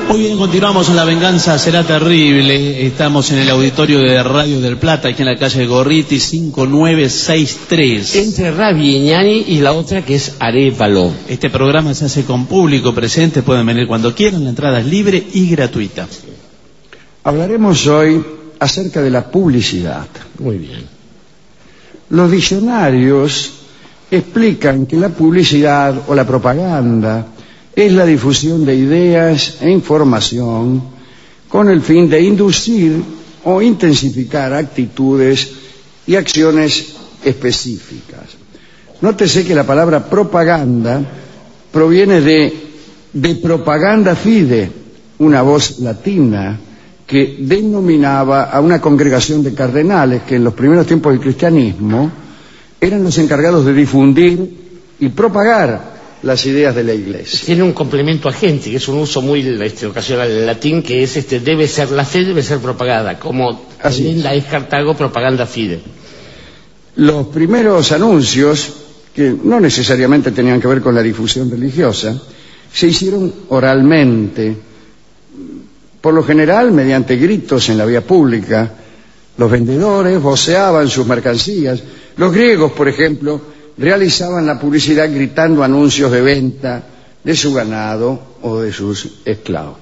Muy bien, continuamos en La Venganza Será Terrible. Estamos en el auditorio de Radio del Plata, aquí en la calle Gorriti, 5963. Entre Ravignani y la otra que es Arévalo. Este programa se hace con público presente, pueden venir cuando quieran, la entrada es libre y gratuita. Hablaremos hoy acerca de la publicidad. Muy bien. Los diccionarios explican que la publicidad o la propaganda es la difusión de ideas e información con el fin de inducir o intensificar actitudes y acciones específicas. Nótese que la palabra propaganda proviene de propaganda fide, una voz latina que denominaba a una congregación de cardenales que en los primeros tiempos del cristianismo eran los encargados de difundir y propagar las ideas de la Iglesia. Tiene un complemento agente, que es un uso muy ocasional del latín, que es debe ser la fe, debe ser propagada, como leyenda es Cartago, propaganda fide. Los primeros anuncios, que no necesariamente tenían que ver con la difusión religiosa, se hicieron oralmente, por lo general mediante gritos en la vía pública. Los vendedores voceaban sus mercancías. Los griegos, por ejemplo, realizaban la publicidad gritando anuncios de venta de su ganado o de sus esclavos.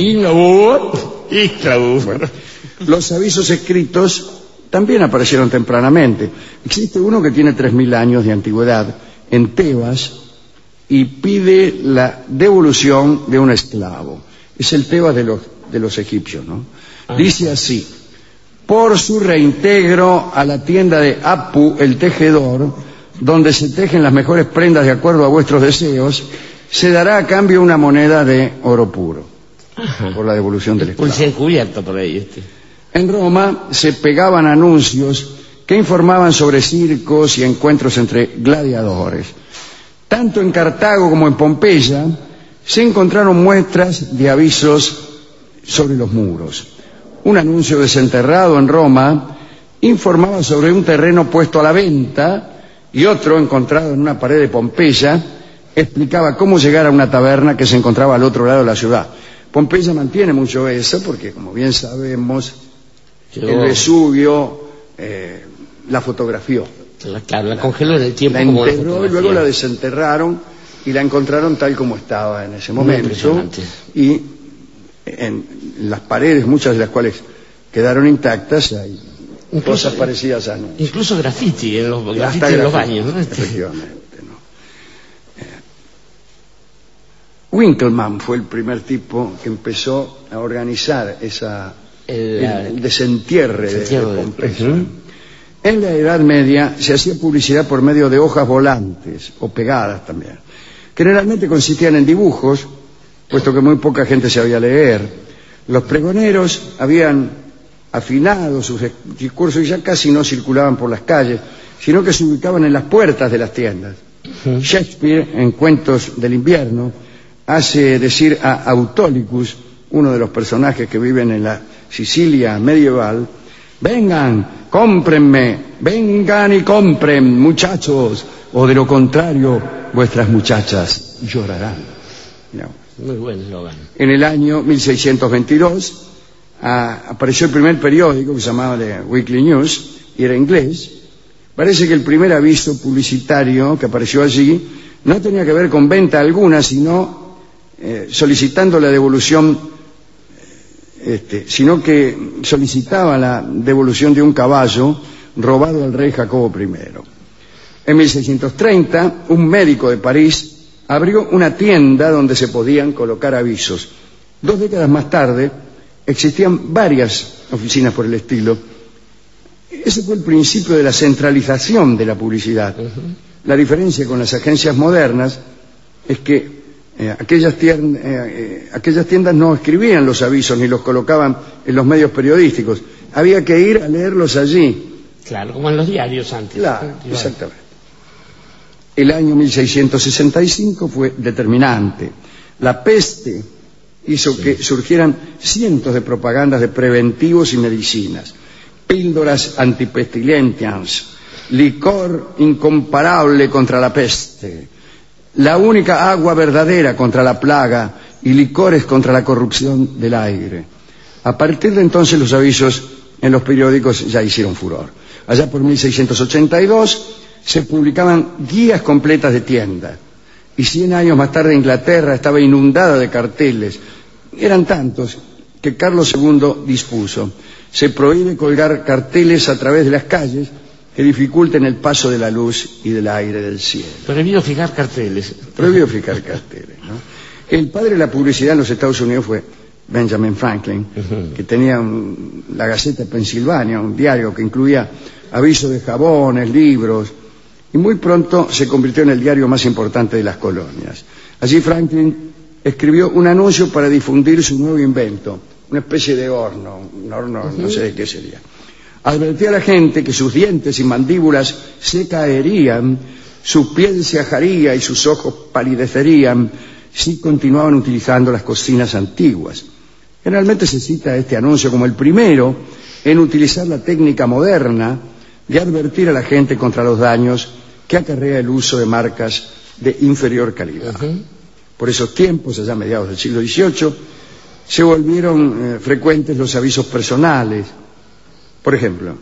Bueno, los avisos escritos también aparecieron tempranamente. Existe uno que tiene 3000 años de antigüedad en Tebas y pide la devolución de un esclavo. Es el Tebas de los egipcios, ¿no? Dice así: por su reintegro a la tienda de Apu, el tejedor, donde se tejen las mejores prendas de acuerdo a vuestros deseos, se dará a cambio una moneda de oro puro. Ajá. Por la devolución del esclavo. Pues encubierto por ahí. En Roma se pegaban anuncios que informaban sobre circos y encuentros entre gladiadores. Tanto en Cartago como en Pompeya se encontraron muestras de avisos sobre los muros. Un anuncio desenterrado en Roma informaba sobre un terreno puesto a la venta, y otro, encontrado en una pared de Pompeya, explicaba cómo llegar a una taberna que se encontraba al otro lado de la ciudad. Pompeya mantiene mucho eso porque, como bien sabemos, el Vesubio la fotografió. Claro, la congeló en el tiempo. La enterró y luego la desenterraron y la encontraron tal como estaba en ese momento. Y en las paredes, muchas de las cuales quedaron intactas, hay cosas parecidas a anuncios. Incluso graffiti en los baños, ¿no? Efectivamente, ¿no? Winkelmann fue el primer tipo que empezó a organizar el desentierre de Pompeya. En la Edad Media se hacía publicidad por medio de hojas volantes o pegadas también. Generalmente consistían en dibujos, puesto que muy poca gente sabía leer. Los pregoneros habían afinado sus discursos y ya casi no circulaban por las calles, sino que se ubicaban en las puertas de las tiendas. Shakespeare, en Cuentos del Invierno, hace decir a Autolycus, uno de los personajes que viven en la Sicilia medieval: vengan, cómprenme, vengan y compren, muchachos, o de lo contrario, vuestras muchachas llorarán. No. Muy buen eslogan. En el año 1622 apareció el primer periódico que se llamaba The Weekly News y era inglés. Parece que el primer aviso publicitario que apareció allí no tenía que ver con venta alguna, sino solicitando la devolución, sino que solicitaba la devolución de un caballo robado al rey Jacobo I. En 1630, un médico de París abrió una tienda donde se podían colocar avisos. 2 décadas más tarde, existían varias oficinas por el estilo. Ese fue el principio de la centralización de la publicidad. La diferencia con las agencias modernas es que aquellas tiendas no escribían los avisos ni los colocaban en los medios periodísticos. Había que ir a leerlos allí. Claro, como en los diarios antes. Claro, exactamente. El año 1665 fue determinante. La peste hizo que surgieran cientos de propagandas de preventivos y medicinas, píldoras antipestilentias, licor incomparable contra la peste, la única agua verdadera contra la plaga y licores contra la corrupción del aire. A partir de entonces los avisos en los periódicos ya hicieron furor. Allá por 1682 se publicaban guías completas de tiendas. Y 100 años más tarde Inglaterra estaba inundada de carteles. Eran tantos que Carlos II dispuso: se prohíbe colgar carteles a través de las calles que dificulten el paso de la luz y del aire del cielo. Prohibido fijar carteles. Prohibido fijar carteles, ¿no? El padre de la publicidad en los Estados Unidos fue Benjamin Franklin, que tenía la Gaceta de Pensilvania, un diario que incluía avisos de jabones, libros, y muy pronto se convirtió en el diario más importante de las colonias. Allí Franklin escribió un anuncio para difundir su nuevo invento, una especie de horno, un horno no sé de qué sería. Advertía a la gente que sus dientes y mandíbulas se caerían, su piel se ajaría y sus ojos palidecerían si continuaban utilizando las cocinas antiguas. Generalmente se cita este anuncio como el primero en utilizar la técnica moderna de advertir a la gente contra los daños que acarrea el uso de marcas de inferior calidad. Por esos tiempos, allá a mediados del siglo XVIII, se volvieron frecuentes los avisos personales. Por ejemplo,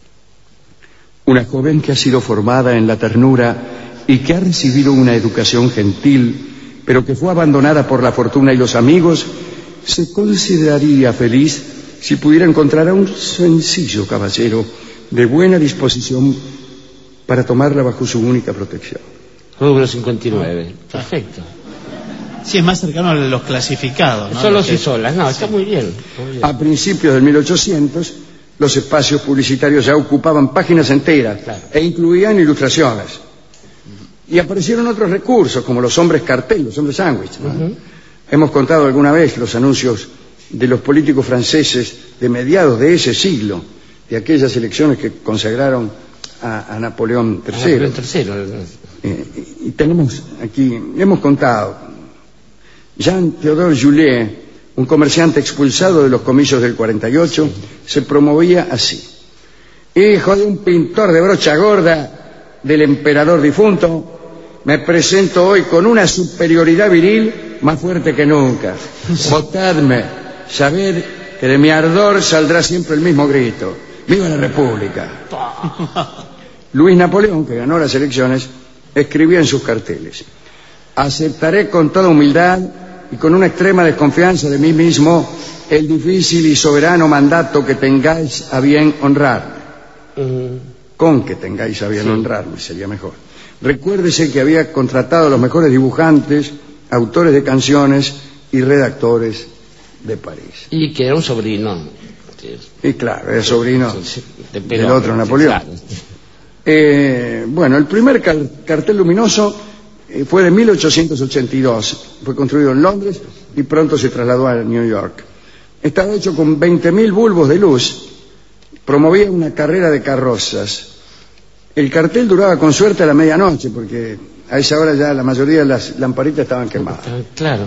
una joven que ha sido formada en la ternura y que ha recibido una educación gentil, pero que fue abandonada por la fortuna y los amigos, se consideraría feliz si pudiera encontrar a un sencillo caballero de buena disposición para tomarla bajo su única protección. Número 59. Perfecto. Sí, es más cercano a los clasificados, ¿no? Solos y solas. No, está muy bien. A principios del 1800, los espacios publicitarios ya ocupaban páginas enteras, claro, e incluían ilustraciones. Y aparecieron otros recursos, como los hombres cartel, los hombres sándwich, ¿no? Hemos contado alguna vez los anuncios de los políticos franceses de mediados de ese siglo, de aquellas elecciones que consagraron a Napoleón III. Y tenemos aquí, hemos contado, Jean-Théodore Juliet, un comerciante expulsado de los comicios del 48, se promovía así: hijo de un pintor de brocha gorda del emperador difunto, me presento hoy con una superioridad viril más fuerte que nunca. Votadme, sabed que de mi ardor saldrá siempre el mismo grito: ¡viva la República! Luis Napoleón, que ganó las elecciones, escribía en sus carteles: aceptaré con toda humildad y con una extrema desconfianza de mí mismo el difícil y soberano mandato que tengáis a bien honrarme. Con que tengáis a bien honrarme sería mejor. Recuérdese que había contratado a los mejores dibujantes, autores de canciones y redactores de París. Y que era un sobrino. Y claro, era sobrino del otro Napoleón. Claro. Bueno, el primer cartel luminoso fue de 1882. Fue construido en Londres y pronto se trasladó a New York. Estaba hecho con 20.000 bulbos de luz. Promovía una carrera de carrozas. El cartel duraba con suerte a la medianoche, porque a esa hora ya la mayoría de las lamparitas estaban quemadas. Claro.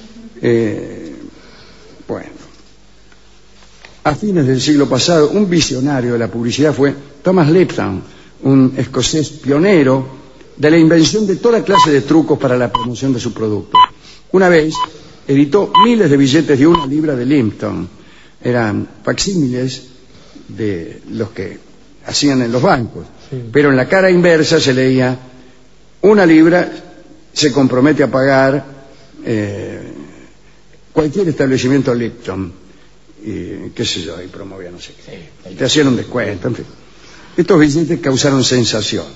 Bueno. A fines del siglo pasado, un visionario de la publicidad fue Thomas Lipton, un escocés pionero de la invención de toda clase de trucos para la promoción de su producto. Una vez editó miles de billetes de 1 libra de Lipton. Eran facsímiles de los que hacían en los bancos. Sí. Pero en la cara inversa se leía: 1 libra se compromete a pagar cualquier establecimiento Lipton. Qué sé yo, y promovía no sé qué. Sí. Te hacían un descuento, en fin. Estos billetes causaron sensación,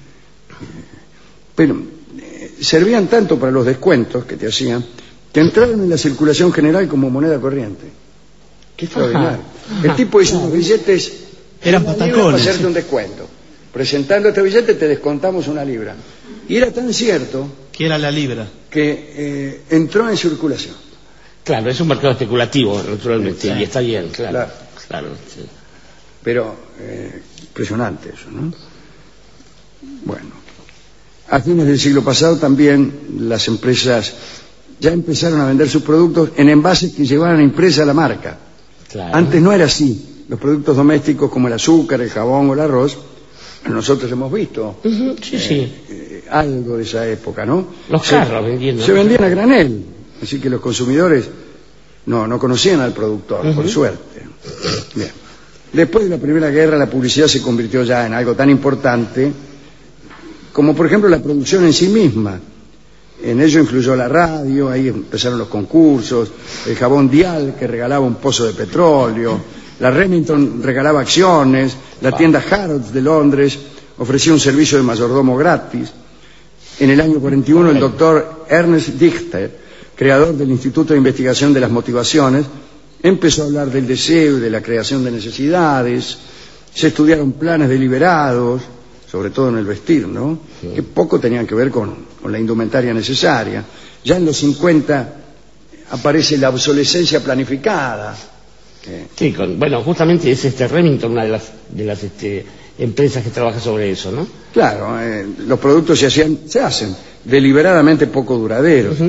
pero servían tanto para los descuentos que te hacían que entraron en la circulación general como moneda corriente. Qué extraordinario. El tipo hizo unos billetes eran patacones para hacerte un descuento. Presentando este billete te descontamos 1 libra. Y era tan cierto que era la libra que entró en circulación. Claro, es un mercado especulativo, naturalmente, y está bien, claro. Sí. Pero impresionante eso, ¿no? Bueno, a fines del siglo pasado también las empresas ya empezaron a vender sus productos en envases que llevaban impresa la marca. Claro. Antes no era así. Los productos domésticos como el azúcar, el jabón o el arroz, nosotros hemos visto algo de esa época, ¿no? Los carros vendiendo. Se vendían a granel. Así que los consumidores no conocían al productor, por suerte. Bien. Después de la Primera Guerra, la publicidad se convirtió ya en algo tan importante como, por ejemplo, la producción en sí misma. En ello influyó la radio, ahí empezaron los concursos, el jabón Dial, que regalaba un pozo de petróleo, la Remington regalaba acciones, la tienda Harrods de Londres ofrecía un servicio de mayordomo gratis. En el año 41, el doctor Ernest Dichter, creador del Instituto de Investigación de las Motivaciones, empezó a hablar del deseo y de la creación de necesidades. Se estudiaron planes deliberados, sobre todo en el vestir, ¿no? Sí. Que poco tenían que ver con la indumentaria necesaria. Ya en los 50 aparece la obsolescencia planificada. Sí, bueno, justamente es Remington una de las empresas que trabaja sobre eso, ¿no? Claro, los productos se hacen deliberadamente poco duraderos.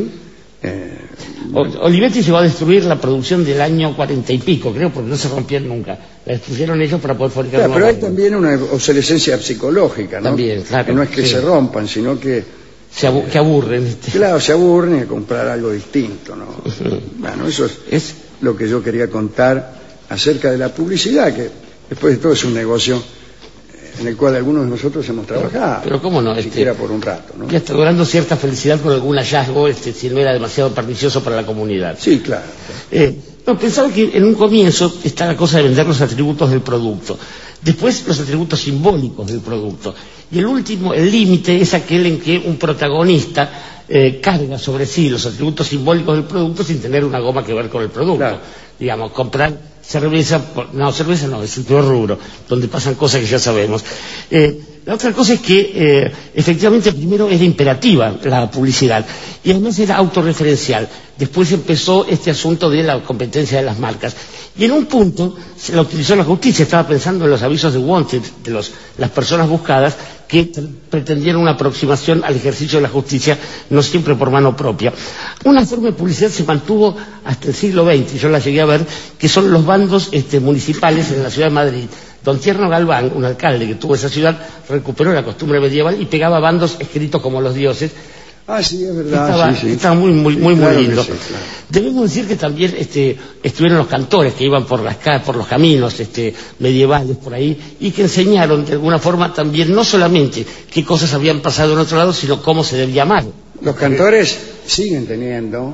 Olivetti llegó a destruir la producción del año 40 y pico, creo, porque no se rompían nunca. La destruyeron ellos para poder fabricar. Claro, pero hay también una obsolescencia psicológica, ¿no? También, claro. Que no es que se rompan, sino que que aburren. Claro, se aburren a comprar algo distinto, ¿no? Bueno, eso es lo que yo quería contar acerca de la publicidad, que después de todo es un negocio en el cual algunos de nosotros hemos trabajado. Pero cómo no, siquiera por un rato, ¿no? Y hasta logrando cierta felicidad con algún hallazgo, si no era demasiado pernicioso para la comunidad. Sí, claro. Pensaba que en un comienzo está la cosa de vender los atributos del producto, después los atributos simbólicos del producto, y el último, el límite, es aquel en que un protagonista carga sobre sí los atributos simbólicos del producto sin tener una goma que ver con el producto. Claro. Digamos, comprar cerveza no, es el peor rubro, donde pasan cosas que ya sabemos. La otra cosa es que efectivamente primero era imperativa la publicidad y además era autorreferencial. Después empezó este asunto de la competencia de las marcas. Y en un punto se la utilizó la justicia. Estaba pensando en los avisos de Wanted, de las personas buscadas, que pretendieron una aproximación al ejercicio de la justicia, no siempre por mano propia. Una forma de publicidad se mantuvo hasta el siglo XX, yo la llegué a ver, que son los bandos municipales en la ciudad de Madrid. Don Tierno Galván, un alcalde que tuvo esa ciudad, recuperó la costumbre medieval y pegaba bandos escritos como los dioses. Ah, sí, es verdad. Estaba muy claro lindo. Sí, claro. Debemos decir que también estuvieron los cantores que iban por los caminos medievales por ahí y que enseñaron de alguna forma también no solamente qué cosas habían pasado en otro lado, sino cómo se debía amar. Los cantores siguen teniendo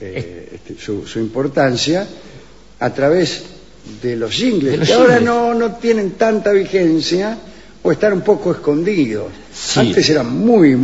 su importancia a través de los jingles, que ahora no tienen tanta vigencia o están un poco escondidos. Sí. Antes eran muy...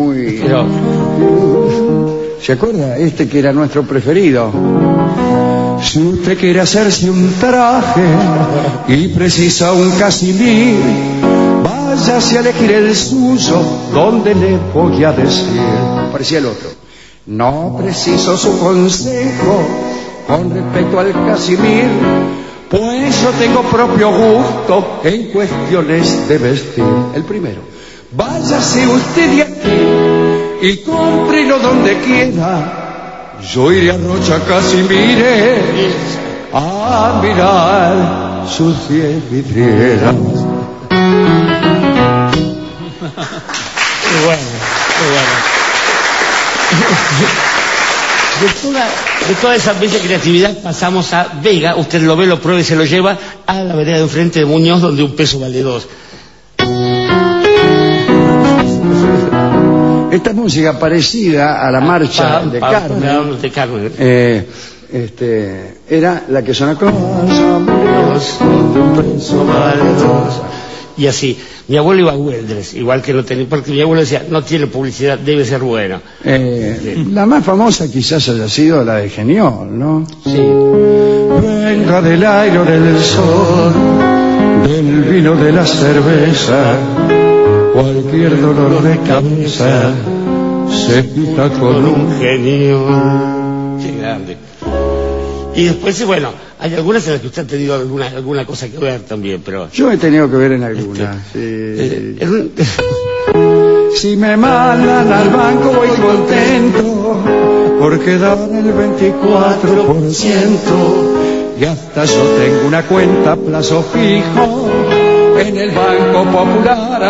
¿Se acuerda? Que era nuestro preferido. Si usted quiere hacerse un traje y precisa un casimir, váyase a elegir el suyo, donde le voy a decir. Parecía el otro. No preciso su consejo con respecto al casimir, pues yo tengo propio gusto en cuestiones de vestir. El primero. Váyase usted de aquí y cómprelo donde quiera. Yo iré a Rocha Casimire a mirar sus 10 vidrieras. Qué bueno. De toda esa bella creatividad pasamos a Vega, usted lo ve, lo prueba y se lo lleva a la vereda de enfrente de Muñoz, donde un peso vale 2. Esta música parecida a la marcha de Carmen, era la que suena con un peso vale 2. Y así, mi abuelo iba a Güeldres, igual que no tenía, porque mi abuelo decía, no tiene publicidad, debe ser buena. La más famosa quizás haya sido la de Geniol, ¿no? Sí. Venga del aire o del sol, del vino, de la cerveza, cualquier dolor de cabeza se quita con un Geniol. Qué grande. Y después, bueno, hay algunas en las que usted ha tenido alguna cosa que ver también, pero... Yo he tenido que ver en algunas. Si me mandan al banco voy contento, porque dan el 24%, y hasta yo tengo una cuenta a plazo fijo en el Banco Popular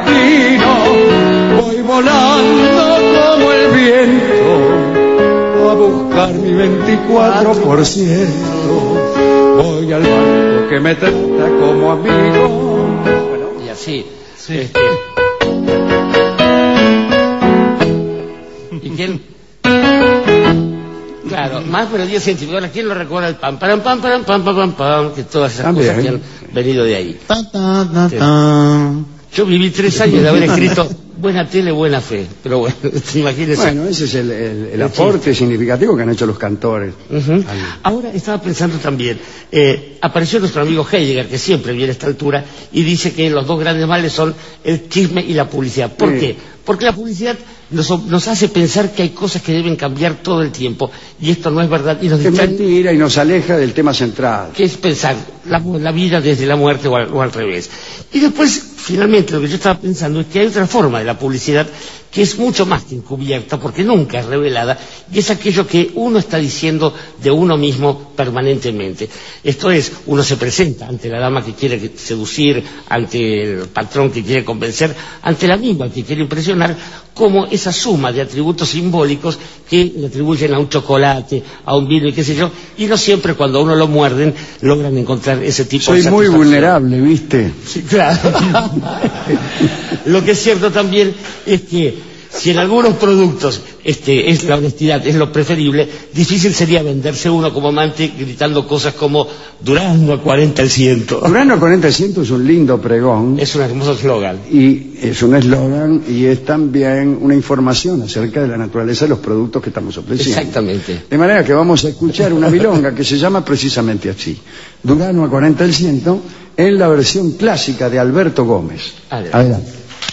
Argentino. Voy volando como el viento a buscar mi 24%. Voy al banco que me trata como amigo. Bueno, y así. Sí. ¿Y quién? Claro, más melodías científicas. Ahora, ¿quién lo recuerda? El pam, pam, pam, pam, pam, pam, pam, que todas esas también cosas que han venido de ahí. Yo viví 3 años de haber escrito buena tele, buena fe. Pero bueno, imagínense. Bueno, ese es el aporte significativo que han hecho los cantores. Ahora estaba pensando también, apareció nuestro amigo Heidegger, que siempre viene a esta altura, y dice que los dos grandes males son el chisme y la publicidad. ¿Por qué? Porque la publicidad nos hace pensar que hay cosas que deben cambiar todo el tiempo, y esto no es verdad. Y nos es mentira y nos aleja del tema central. Que es pensar la vida desde la muerte o al revés. Y después, finalmente, lo que yo estaba pensando es que hay otra forma de la publicidad que es mucho más que encubierta, porque nunca es revelada, y es aquello que uno está diciendo de uno mismo permanentemente. Esto es, uno se presenta ante la dama que quiere seducir, ante el patrón que quiere convencer, ante la misma que quiere impresionar, como esa suma de atributos simbólicos que le atribuyen a un chocolate, a un vino y qué sé yo, y no siempre cuando a uno lo muerden logran encontrar ese tipo de satisfacción. Soy muy vulnerable, ¿viste? Sí, claro. Lo que es cierto también es que si en algunos productos es la honestidad es lo preferible, difícil sería venderse uno como amante gritando cosas como Durazno a 40 el ciento. Durazno a 40 el ciento es un lindo pregón. Es un hermoso eslogan. Y es un eslogan y es también una información acerca de la naturaleza de los productos que estamos ofreciendo. Exactamente. De manera que vamos a escuchar una milonga que se llama precisamente así, Durazno a 40 el ciento, en la versión clásica de Alberto Gómez. Adelante.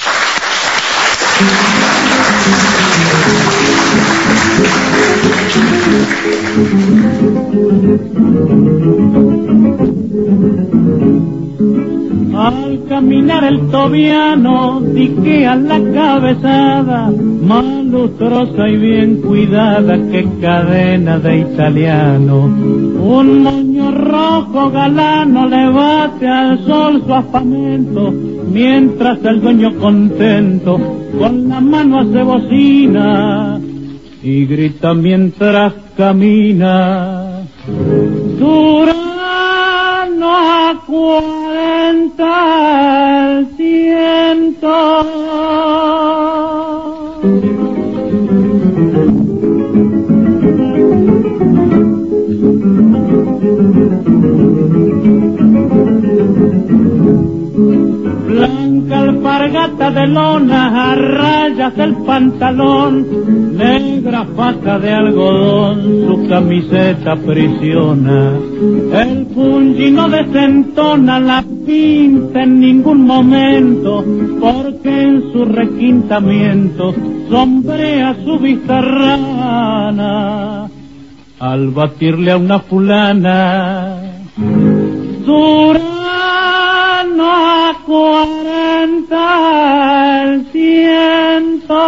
Al caminar el tobiano diquea la cabezada, más lustrosa y bien cuidada que cadena de italiano. Un moño rojo galano le bate al sol su afamento, mientras el dueño contento con la mano hace bocina y grita mientras camina. Durazno a 40 al ciento. Blanca alpargata de lona, a rayas del pantalón, negra faja de algodón, su camiseta aprisiona. El pungi no desentona la pinta en ningún momento, porque en su requintamiento sombrea su vista rana. Al batirle a una fulana, Durazno a 40 al ciento.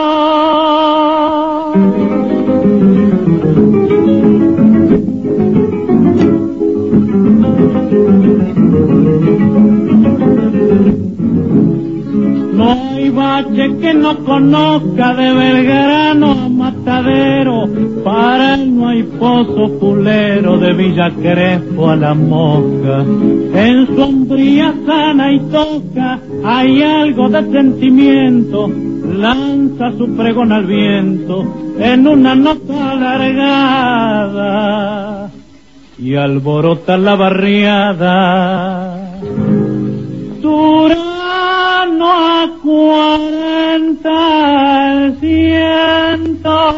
No hay bache que no conozca de Belgrano a Matadero, para él no hay pozo fulero de Villa Crespo a La Mosca. En su hombría sana y toca hay algo de sentimiento, lanza su pregón al viento en una nota alargada y alborota la barriada. Durazno a 40 al ciento.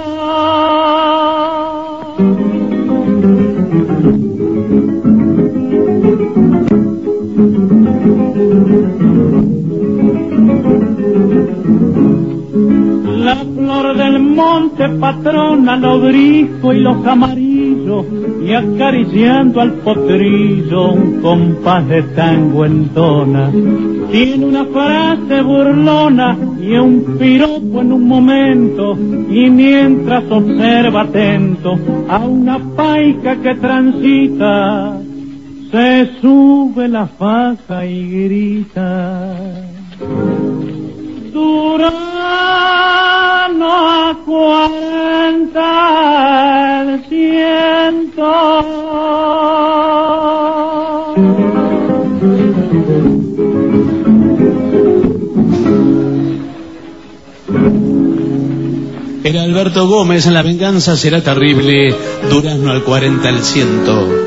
La flor del monte patrona los brijos y los amarillos, y acariciando al potrillo un compás de tango entona. Tiene una frase burlona y un piropo en un momento, y mientras observa atento a una paica que transita, se sube la faja y grita: Durazno Durazno a 40 al 100. Era Alberto Gómez en La venganza será terrible, Durazno al 40 al 100.